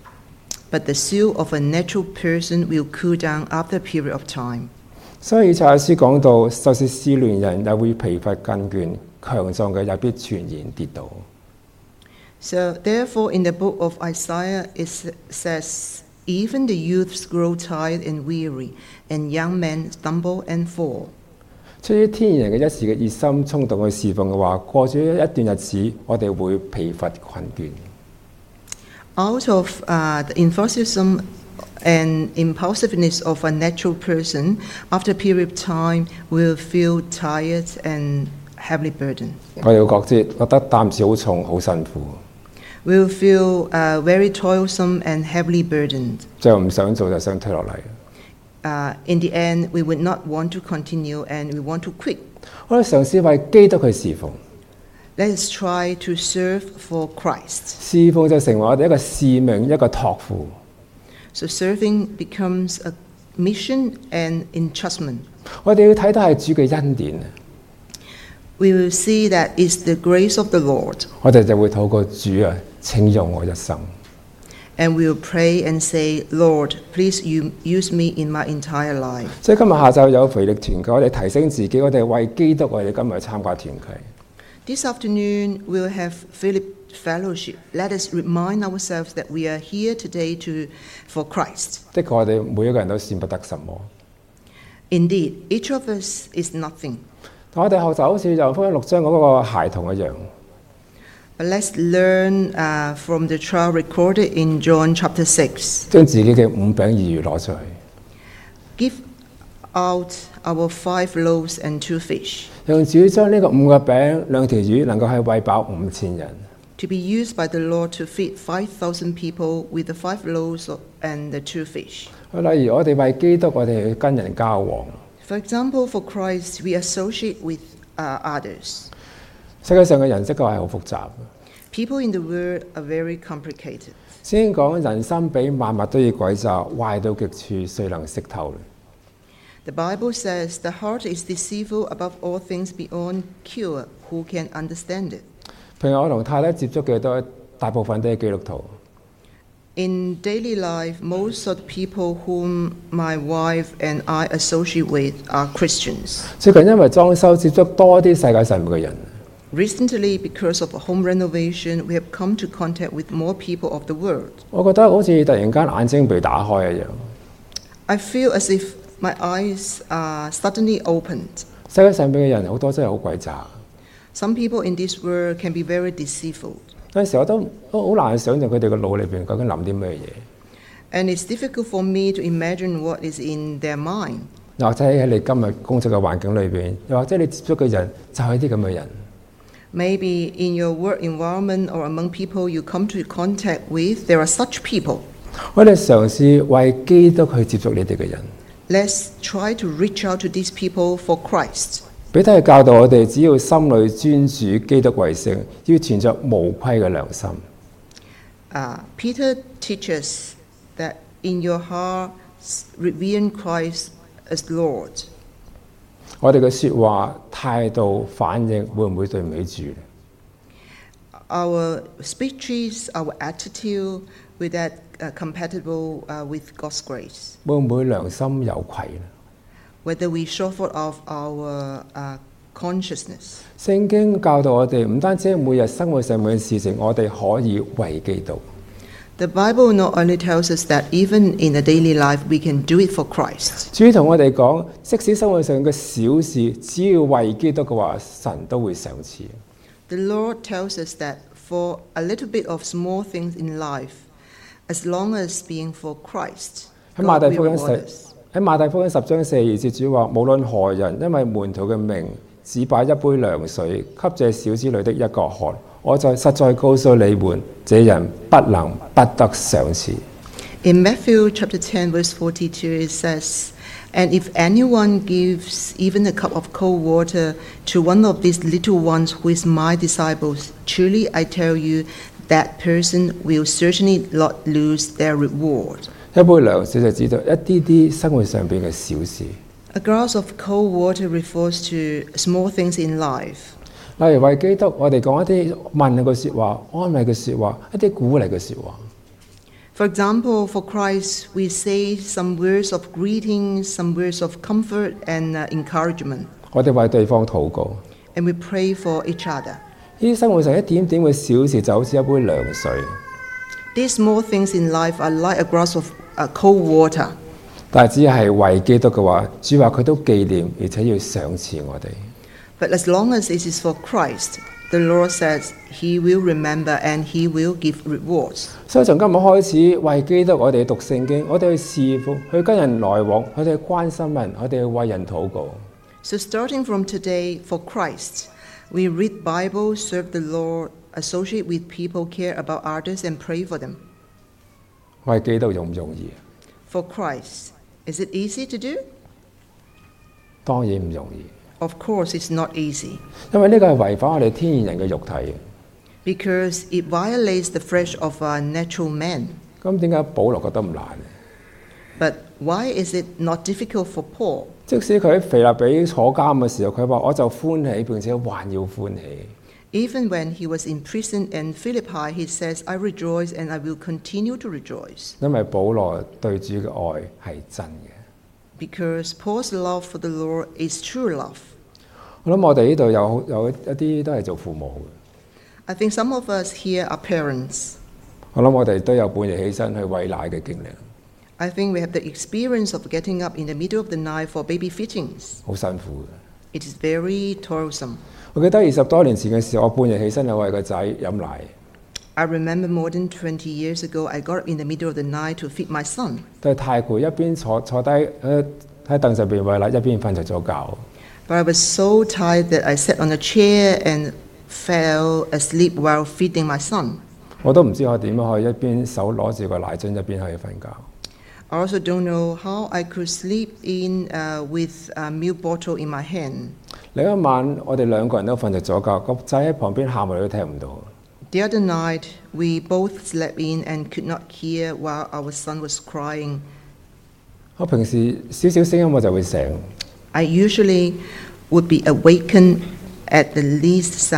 But the zeal of a natural person will cool down after a period of time. 所以以賽亞書講到，就是試煉人也會疲乏筋倦，強壯嘅也必全然跌倒。 So therefore in the book of Isaiah it says, even the youths grow tired and weary, and young men stumble and fall. 出於天然人嘅一時嘅熱心衝動去侍奉嘅話，過咗一段日子，我哋會疲乏困倦。 Out of uh, the enthusiasm and impulsiveness of a natural person, after a period of time, we'll feel tired and heavily burdened. 我哋會覺得覺得擔子好重，好辛苦， We'll feel uh, very toilsome and heavily burdened. 最後唔想做就想退落嚟。 Uh, in the end, we would not want to continue and we want to quit. 我哋嘗試為基督去侍奉， Let us try to serve for Christ. 侍奉就成為我哋一個使命，一個託付。 So serving becomes a mission and entrustment. 我哋要睇到係主嘅恩典， We will see that it's the grace of the Lord. 我哋就會禱告主啊，請用我一生。 And we will pray and say, Lord, please you use me in my entire life. 所以今日下晝有肥力團契，我哋提升自己，我哋為基督，我哋今日參加團契。 This afternoon, we'll have Philip Fellowship. Let us remind ourselves that we are here today to, for Christ. 的確，我哋每一個人都算不得什麼。 Indeed, each of us is nothing. 但我哋學習好似約翰福音六章嗰個孩童一樣， But let's learn uh, from the trial recorded in John chapter six. 將自己嘅五餅二魚攞出去， Give out our five loaves and two fish, 讓主將呢個五個餅兩條魚能夠係餵飽五千人。 to be used by the Lord to feed five thousand people with the five loaves and the two fish. 例如我哋為基督，我哋去跟人交往。 For example, for Christ, we associate with uh, others. 世界上嘅人的確係好複雜。 People in the world are very complicated. 聖經講人心比萬物都要詭詐，壞到極處，誰能識透呢？ The Bible says the heart is deceitful above all things beyond cure. Who can understand it? 譬如我同太太接觸嘅都大部分都係基督徒。 In daily life, most of the people whom my wife and I associate with are Christians. 最近因為裝修接觸多啲世界上面嘅人， Recently, because of a home renovation, we have come to contact with more people of the world. 我覺得好似突然間眼睛被打開一樣。 I feel as if my eyes are suddenly opened. 世界上面嘅人好多真係好鬼詐。 Some people in this world can be very deceitful, 有陣時我都都好難想像佢哋個腦裏邊究竟諗啲咩嘢。 and it's difficult for me to imagine what is in their mind. 又或者喺你今日工作嘅環境裏邊，又或者你接觸嘅人就係啲咁嘅人。 Maybe in your work environment or among people you come to contact with, there are such people. 我哋嘗試為基督去接觸你哋嘅人。 Let's try to reach out to these people for Christ. 彼得係教導我哋，只要心裏專主基督為聖，要存着無虧嘅良心。 Uh, Peter teaches that in your heart revere Christ as Lord. 我哋嘅説話、態度、反應會唔會對唔起主呢？ Our speeches, our attitude, with that uh, compatible uh, with God's grace. 會唔會良心有愧呢？ Whether we show forth of our uh, consciousness. 聖經教導我哋，唔單止每日生活上面嘅事情，我哋可以為基督。 The Bible not only tells us that even in a daily life we can do it for Christ. 主同我哋講，即使生活上嘅小事，只要為基督嘅話，神都會賞賜。 The Lord tells us that for a little bit of small things in life, as long as being for Christ, 喺馬 God 太 will 福音 reward 十 us. 喺馬太福音十章四二節，主話：無論何人，因為門徒嘅名，只把一杯涼水給這小子裏的一個喝，我在實在告訴你們，這人不能不得賞賜。 In Matthew chapter ten, verse forty-two, it says, "And if anyone gives even a cup of cold water to one of these little ones who is my disciples, truly I tell you, that person will certainly not lose their reward." 一杯涼水就知道一啲啲生活上邊嘅小事， A glass of cold water refers to small things in life. 例如為基督，我哋講一啲問嘅説話、安慰嘅説話、一啲鼓勵嘅説話。 For example, for Christ, we say some words of greeting, some words of comfort and uh, encouragement, 我哋為對方禱告。 and we pray for each other. 呢啲生活上一點點嘅小事，就好似一杯涼水。 These small things in life are like a glass of uh, cold water. 但係只係為基督嘅話，主話佢都紀念，而且要賞賜我哋。 But as long as it is for Christ, the Lord says He will remember and He will give rewards. 所以從今日開始，為基督，我哋讀聖經，我哋去侍奉，去跟人來往，我哋去關心人，我哋去為人禱告。 So starting from today, for Christ, we read Bible, serve the Lord, associate with people, care about others, and pray for them. 為基督容唔容易？ For Christ, is it easy to do? 當然唔容易， Of course, it's not easy 因為呢個係違反我哋天然人嘅肉體嘅。 because it violates the flesh of a natural man. 咁點解保羅覺得唔難呢？ But why is it not difficult for Paul? 即使佢喺腓立比坐監嘅時候，佢話我就歡喜，並且還要歡喜。 Even when he was in prison in Philippi, he says, I rejoice and I will continue to rejoice. 因為保羅對主嘅愛係真嘅。 Because Paul's love for the Lord is true love. 我諗我哋呢度有有一啲都係做父母嘅。 I think some of us here are parents. 我諗我哋都有半夜起身去餵奶嘅經歷， I think we have the experience of getting up in the middle of the night for baby fittings. 好辛苦嘅。 It is very toilsome. 我記得二十多年前嘅時候，我半夜起身去餵個仔飲奶， I remember more than twenty years ago, I got up in the middle of the night to feed my son. 都係太攰，一邊坐坐低誒喺凳上邊餵奶，一邊瞓着咗覺。 But I was so tired that I sat on a chair and fell asleep while feeding my son. 我都唔知我點樣可以一邊手攞住個奶樽一邊可以瞓覺。 I also don't know how I could sleep in uh, with a milk bottle in my hand. 另一晚我哋兩個人都瞓着咗覺，個仔喺旁邊喊，我哋都聽唔到。 The other night, we both slept in and could not hear while our son was crying. 我平時少少聲音我就會醒， I usually would be awakened at the least sound.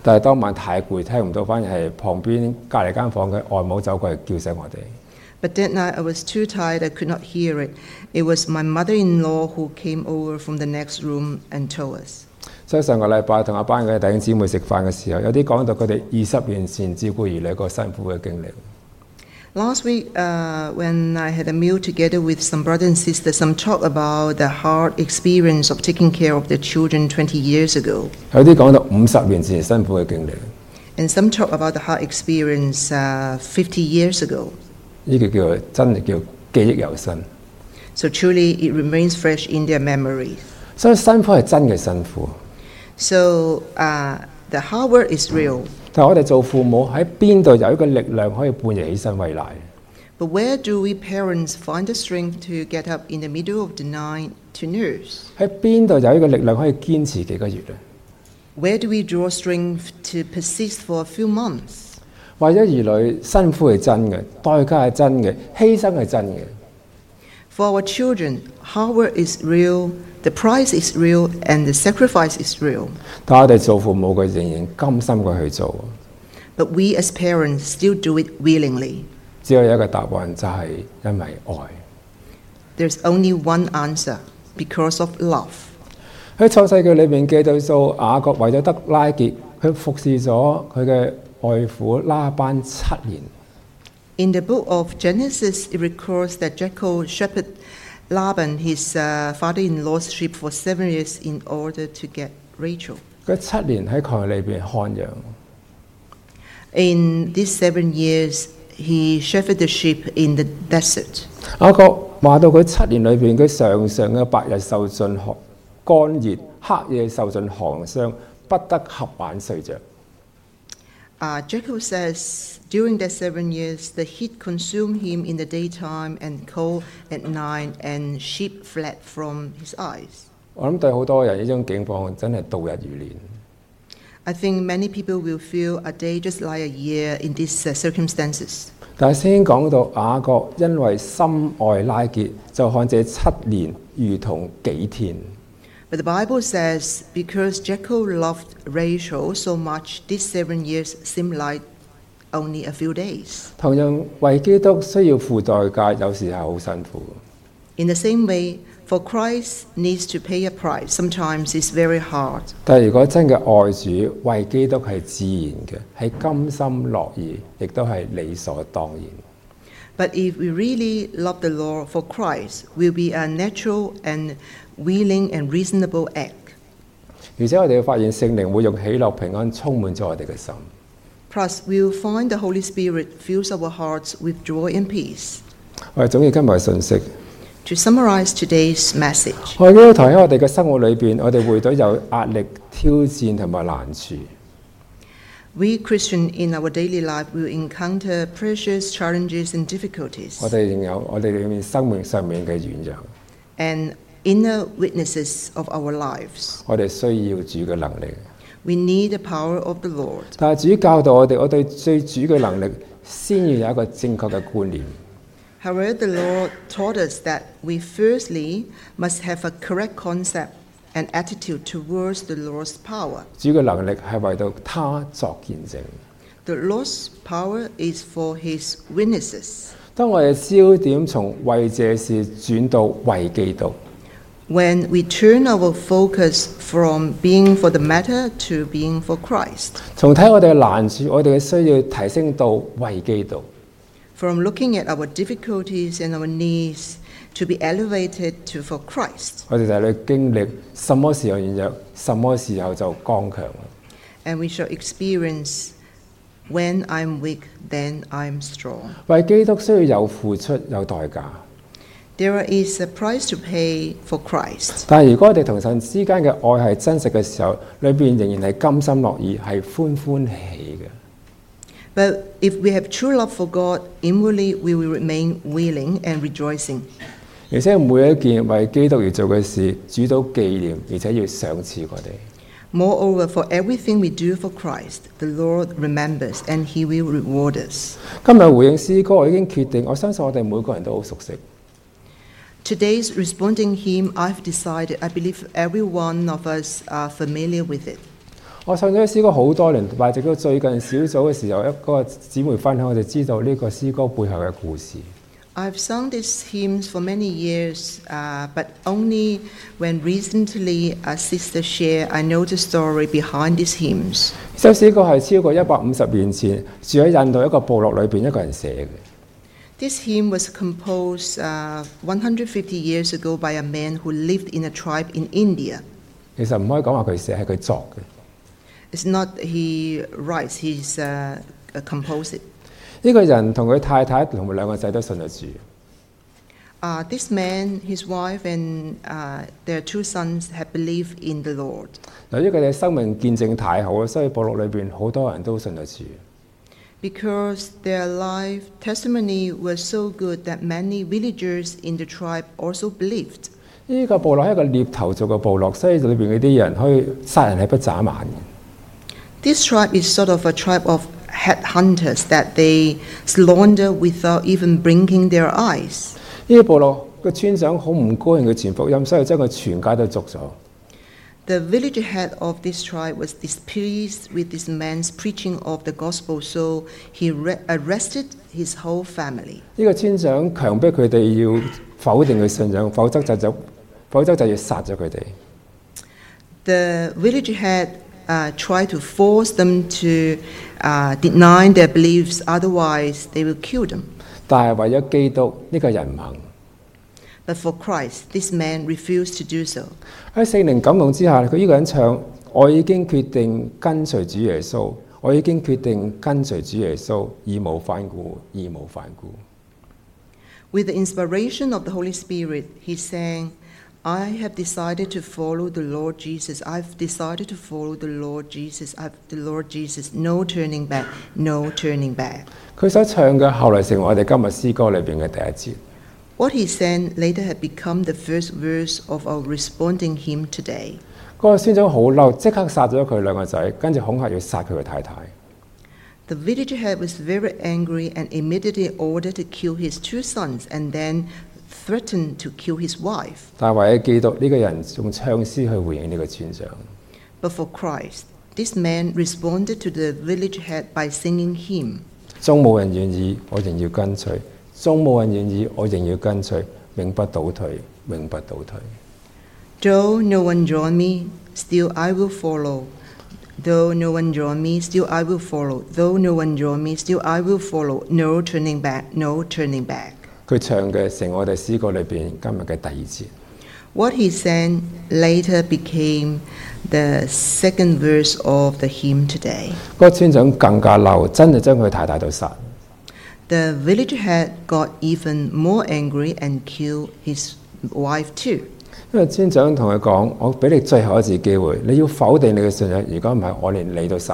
但係當晚太攰，聽唔到，反而係旁邊隔離間房嘅外母走過嚟叫醒我哋。 But that night I was too tired, I could not hear it. It was my mother-in-law who came over from the next room and told us. 所以上個禮拜同阿班嘅弟兄姊妹食飯嘅時候，有啲講到佢哋二十年前照顧兒女個辛苦嘅經歷。 Last week, uh, when I had a meal together with some brothers and sisters, some talk about the hard experience of taking care of their children twenty years ago. 有啲講到五十年前辛苦嘅經歷。 And some talk about the hard experience uh, fifty years ago. 呢個叫真係叫記憶猶新。 So truly, it remains fresh in their memories. 所以辛苦係真嘅辛苦。 So uh, the hard work is real. 但係我哋做父母喺邊度有一個力量可以半夜起身餵奶？ But where do we parents find the strength to get up in the middle of the night to nurse? 喺邊度有一個力量可以堅持幾個月咧？ Where do we draw strength to persist for a few months? 為咗兒女辛苦係真嘅，代價係真嘅，犧牲係真嘅。 For our children, hard work is real, the price is real, and the sacrifice is real. 但我哋做父母嘅仍然甘心嘅去做。 But we as parents still do it willingly. 只有一個答案，就係因為愛。 There's only one answer, because of love. 喺創世記裏面記到數雅各為咗得拉結，佢服侍咗佢嘅外父拉班七年。 In the book of Genesis, it records that Jacob shepherded Laban, his uh, father-in-law's sheep, for seven years in order to get Rachel. 佢七年喺曠野裏邊看羊。 In these seven years, he shepherded the sheep in the desert. 雅各話到佢七年裏邊，佢常常嘅白日受盡寒乾熱，黑夜受盡寒霜，不得合眼睡着。 Uh, Jacob says, during that seven years, the heat consumed him in the daytime and cold at night, and sheep fled from his eyes. 我諗對好多人呢種境況真係度日如年。 I think many people will feel a day just like a year in these uh, circumstances. 但係先講到雅各因為深愛拉結，就看這七年如同幾天。 But the Bible says, because Jacob loved Rachel so much, these seven years seemed like only a few days. 同樣為基督需要付代價，有時係好辛苦。 In the same way, for Christ needs to pay a price. Sometimes it's very hard. 但係如果真嘅愛主，為基督係自然嘅，係甘心樂意，亦都係理所當然。 But if we really love the Lord for Christ, will be a natural and willing and reasonable act. 而且我哋會發現聖靈會用喜樂平安充滿咗我哋嘅心。 Plus, we will find the Holy Spirit fills our hearts with joy and peace. 我哋總結今日嘅信息。 To summarize today's message, 我哋基督徒喺我哋嘅生活裏邊，我哋會到有壓力、挑戰同埋難處。 we Christians in our daily life will encounter pressures, challenges, and difficulties, 我哋仍有我哋裏面生命上面嘅軟弱， and inner witnesses of our lives. 我哋需要主嘅能力。 We need the power of the Lord. 但係主教導我哋，我對最主嘅能力，先要有一個正確嘅觀念。 However, the Lord taught us that we firstly must have a correct concept and attitude towards the Lord's power. 主嘅能力係為到他作見證。 The Lord's power is for His witnesses. 當我哋焦點從為這事轉到為基督， When we turn our focus from being for the matter to being for Christ, 從睇我哋嘅難處，我哋嘅需要提升到為基督。 from looking at our difficulties and our needs to be elevated to for Christ, 我哋就係去經歷什麼時候軟弱，什麼時候就剛強。 and we shall experience when I'm weak, then I'm strong. 為基督需要有付出，有代價。 There is a price to pay for Christ. 但係如果我哋同神之間嘅愛係真實嘅時候，裏邊仍然係甘心樂意，係歡歡喜喜嘅。 But if we have true love for God, inwardly we will remain willing and rejoicing. 而且每一件為基督而做嘅事，主都紀念，而且要賞賜我哋。 Moreover, for everything we do for Christ, the Lord remembers and He will reward us. 今日回應詩歌，我已經決定，我相信我哋每個人都好熟悉。 Today's responding hymn, I've decided, I believe every one of us are familiar with it. 我唱咗啲詩歌好多年，但係直到最近小組嘅時候，一個姊妹分享，我就知道呢個詩歌背後嘅故事。 I've sung these hymns for many years, uh, but only when recently a sister shared, I know the story behind these hymns. 呢首詩歌係超過一百五十年前住喺印度一個部落裏邊一個人寫嘅。 This hymn was composed uh, one hundred fifty years ago by a man who lived in a tribe in India. 其實唔可以講話佢寫，係佢作嘅。 It's not he writes, he's uh, composed it. 呢個人同佢太太同埋兩個仔都信咗主。 Uh, this man, his wife, and uh, their two sons have believed in the Lord. 由於佢哋生命見證太好，所以部落裏邊好多人都信咗主。 Because their life testimony was so good that many villagers in the tribe also believed. 呢個部落係一個獵頭做嘅部落，所以裏邊嗰啲人可以殺人係不眨眼嘅。 This tribe is sort of a tribe of headhunters that they slaughter without even blinking their eyes. 呢個部落嘅村長好唔高興佢傳福音，所以將佢全家都捉咗。 The village head of this tribe was displeased with this man's preaching of the gospel, so he re- arrested his whole family. 呢個村長強迫佢哋要否定佢信仰，否則就就否則就要殺咗佢哋。 The village head uh, tried to force them to uh, deny their beliefs, otherwise they will kill them. 但係為咗基督，呢、個人唔肯。 But for Christ, this man refused to do so. 喺聖靈感動之下，佢呢個人唱：我已經決定跟隨主耶穌，我已經決定跟隨主耶穌，義無反顧，義無反顧。 With the inspiration of the Holy Spirit, he sang, I have decided to follow the Lord Jesus. I've decided to follow the Lord Jesus. I've the Lord Jesus. No turning back, no turning back. 佢所唱嘅後來成為我哋今日詩歌裏邊嘅第一節。 What he sang later had become the first verse of our responding hymn today. 嗰個村長好嬲，即刻殺咗佢兩個仔，跟住恐嚇要殺佢嘅太太。 The village head was very angry and immediately ordered to kill his two sons and then threatened to kill his wife. 但係為咗基督，呢、個人用唱詩去回應呢個村長。 But for Christ, this man responded to the village head by singing hymn. 縱無人願意，我仍要跟隨；縱無人願意，我仍要跟隨，永不倒退，永不倒退。 Though no one join me, still I will follow. Though no one join me, still I will follow. Though no one join me, still I will follow. No turning back, no turning back. 佢唱嘅成我哋詩歌裏邊今日嘅第二節。 What he sang later became the second verse of the hymn today. 嗰個村長更加嬲，真係將佢太太都殺。 The village head got even more angry and killed his wife too. 因為村長同佢講：我俾你最後一次機會，你要否定你嘅信仰，如果唔係，我連你都殺。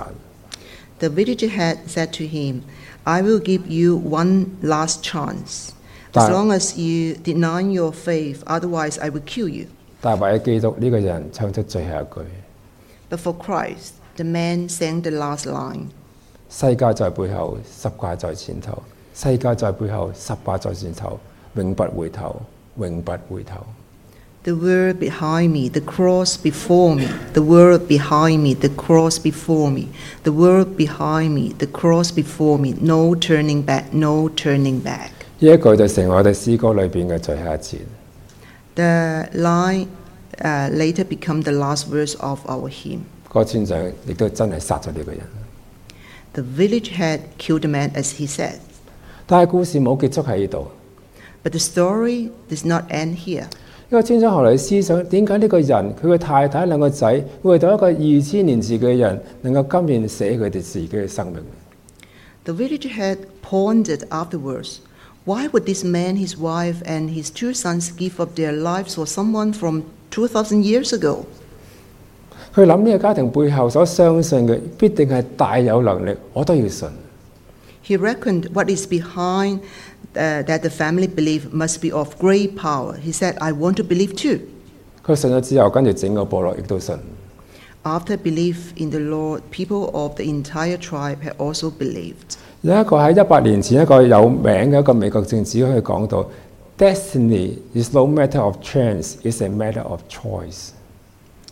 The village head said to him, I will give you one last chance. As long as you deny your faith, otherwise I will kill you. 但係為咗基督，呢、個人唱出最後一句。 But for Christ, the man sang the last line. 世界在背後，十架在前頭；世界在背後，十架在前頭，永不回頭，永不回頭。 The world behind me, the cross before me. The world behind me, the cross before me. The world behind me, the cross before me. No turning back, no turning back. 呢一句就成為我哋詩歌裏邊嘅最後一節。 The line uh, later become the last verse of our hymn. 個村長亦都真係殺咗呢個人。 The village head killed the man as he said. 但係故事冇結束喺呢度。 But the story does not end here. 呢個村長後來思想，點解呢個人佢嘅太太兩個仔會為到一個二千年前嘅人，能夠甘願捨佢哋自己嘅生命？ The village head pondered afterwards. Why would this man, his wife, and his two sons give up their lives for someone from two thousand years ago? 佢諗呢個家庭背後所相信嘅必定係大有能力，我都要信。 He reckoned what is behind uh, that the family believe must be of great power. He said, I want to believe too. 佢信咗之後，跟住整個部落亦都信。 After belief in the Lord, people of the entire tribe had also believed. 有一個喺一百年前一個有名嘅一個美國政治可以講到 ，Destiny is no matter of chance, it's a matter of choice。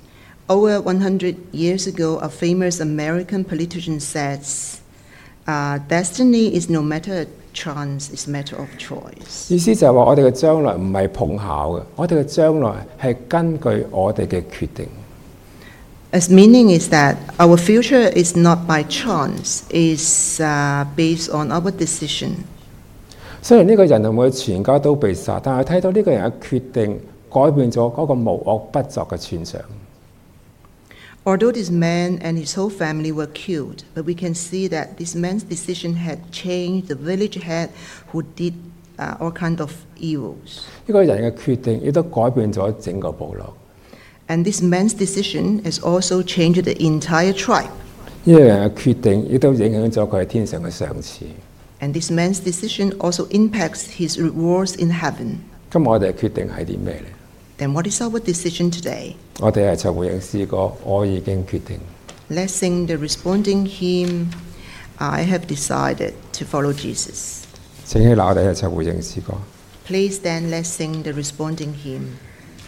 Over one hundred years ago, a famous American politician says, uh, "Destiny is no matter chance; it's a matter of choice." 意思就係話我哋嘅將來唔係碰巧嘅，我哋嘅將來係根據我哋嘅決定。 Its meaning is that our future is not by chance; is uh, based on our decision. 雖然呢個人同佢全家都被殺，但係睇到呢個人嘅決定改變咗嗰個無惡不作嘅全場。 Although this man and his whole family were killed, but we can see that this man's decision had changed the village head who did uh, all kinds of evils. 呢個人嘅決定亦都改變咗整個部落。 And this man's decision has also changed the entire tribe. 呢個人嘅決定亦都影響咗佢喺天上嘅賞賜。 And this man's decision also impacts his rewards in heaven. 今日我哋嘅決定係啲咩呢？ Then what is our decision today? 我哋係唱回應詩歌，我已經決定。 Let's sing the responding hymn, I have decided to follow Jesus. 請起立，我哋一齊回應詩歌。 Please stand, let's sing the responding hymn.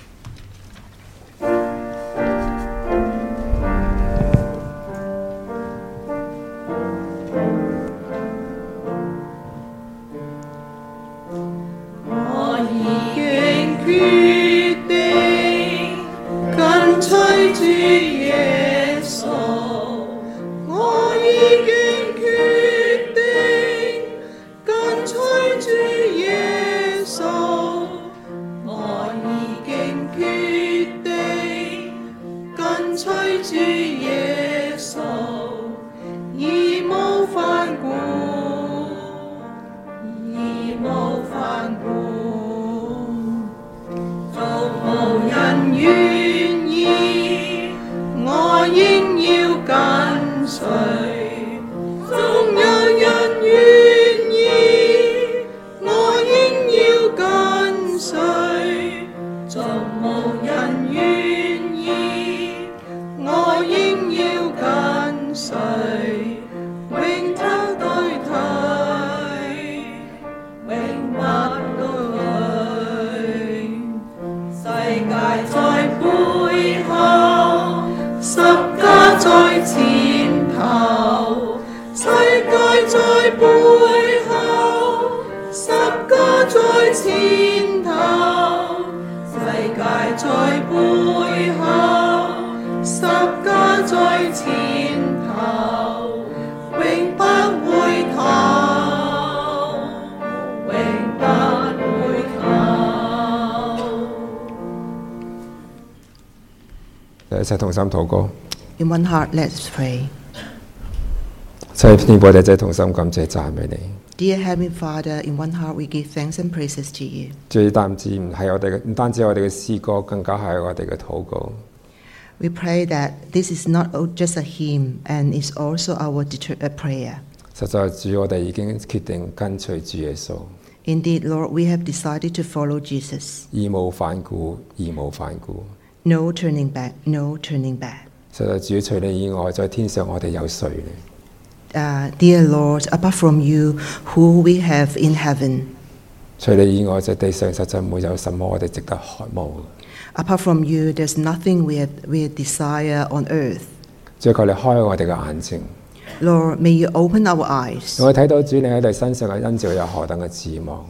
一齊同心禱告。 In one heart, let's pray. 真係天父，我哋真係同心感謝讚美你。 Dear Heavenly Father, in one heart we give thanks and praises to you. 最單止唔係我哋嘅，唔單止係我哋嘅詩歌，更加係我哋嘅禱告。 We pray that this is not just a hymn and is also our deter- uh, prayer. 實在主，我哋已經決定跟隨主耶穌， Indeed, Lord, we have decided to follow Jesus. 義無反顧，義無反顧。 No turning back, no turning back. 實在主，除你以外，在天上我哋有誰呢？ Uh, dear Lord, apart from you, who we have in heaven? 除你以外，在地上實在沒有什麼我哋值得渴慕。 Apart from you, there's nothing we have, we desire on earth. 主，求你開我哋嘅眼睛， Lord, may you open our eyes. 我哋睇到主你喺我哋身上嘅恩召有何等嘅指望。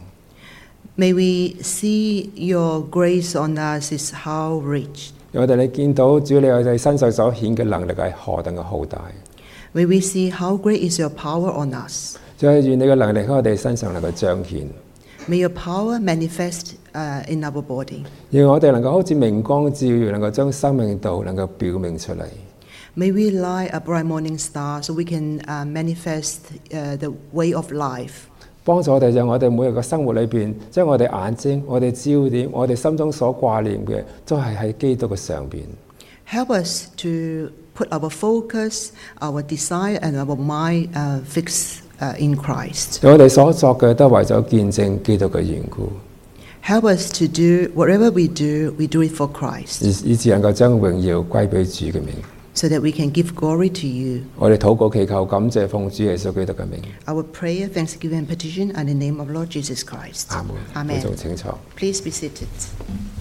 May we see your grace on us is how rich. 讓我哋你見到主你喺我哋身上所顯嘅能力係何等嘅浩大。 May we see how great is your power on us. 主係願你嘅能力喺我哋身上能夠彰顯， May your power manifest uh, in our body. 讓我哋能夠好似明光照耀，能夠將生命道能夠表明出嚟。 May we light a bright morning star so we can uh, manifest uh, the way of life. 幫助我哋，讓我哋每日嘅生活裏邊，將我哋眼睛、我哋焦點、我哋心中所掛念嘅，都係喺基督嘅上邊。 Help us to put our focus, our desire, and our mind uh, fixed uh, in Christ. 我哋所作嘅都係為咗見證基督嘅緣故， Help us to do whatever we do, we do it for Christ, 以以致能夠將榮耀歸俾主嘅名。 so that we can give glory to you. 我哋禱告祈求感謝奉主耶穌基督嘅名。 Our prayer, thanksgiving, and petition are in the name of Lord Jesus Christ. 阿門。 Amen. 觀眾請坐。 Please be seated.